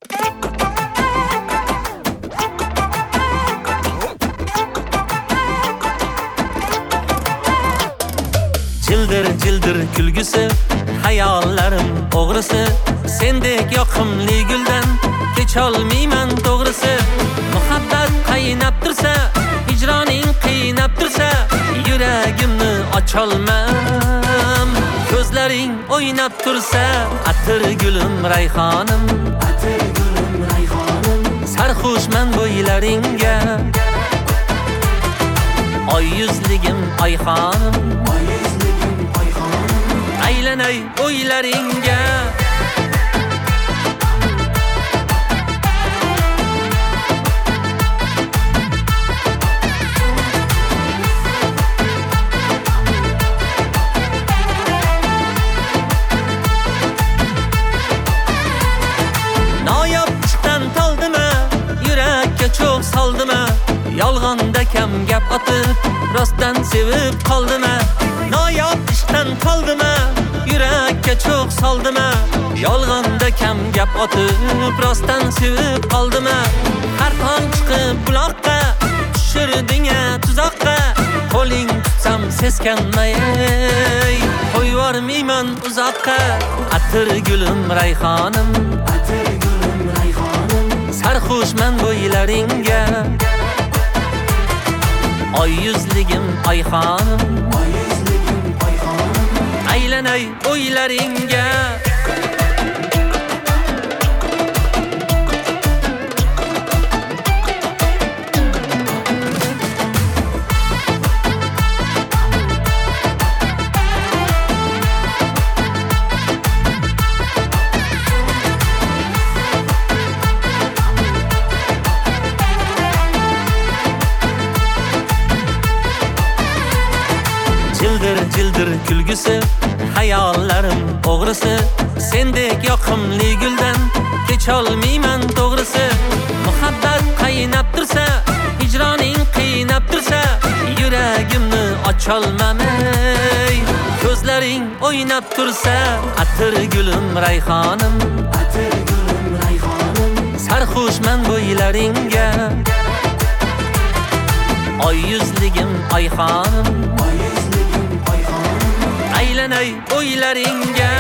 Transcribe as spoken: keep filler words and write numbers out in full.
Cildir cildir kulgusi, hayollarim o'g'risi, sendek yoqimli guldan kecholmayman to'g'risi. Muhabbat qaynab tursa, hijroning qiynab tursa, yuragimni ocholmam. Ko'zlaring o'ynab tursa, atir gulim rayhonim, atir gulim rayhonim. Sarxushman bo'ylaringga, oy yuzligim oyxonim, oy yuzligim oyxonim. Aylanay o'ylaringga. Noyob ishdan toldimi, yurakka cho'g' soldimi? Yolg'onda kam gap otib, rostdan sevib qoldimi? Noyob ishdan qoldimi, yurakka cho'g' soldimi? Yolg'onda kam gap otib, rostdan sevib qoldimi? Har tong chiqib buloqqa, tushirding-a tuzoqqa. Qo'ling tutsam seskanmay, qo'yvormayman uzoqqa. Atir gulim rayhonim, atir gulim rayhonim. Sarxushman bo'ylaringga, oy yuzligim oyxonim, oy yuzligim oyxonim. Aylanay o'ylaringga. Cildir cildir kulgusi, hayollarim o'g'risi, sendek yoqimli guldan kecholmayman to'g'risi. Muhabbat qaynab tursa, hijroning qiynab tursa, yuragimni ocholmamay. Ko'zlaring o'ynab tursa, atir gulim rayhonim, atir gulim rayhonim. Sarxushman bo'ylaringga, oy yuzligim oyxonim, oy yuzligim oyxonim. Aylanay o'ylaringga.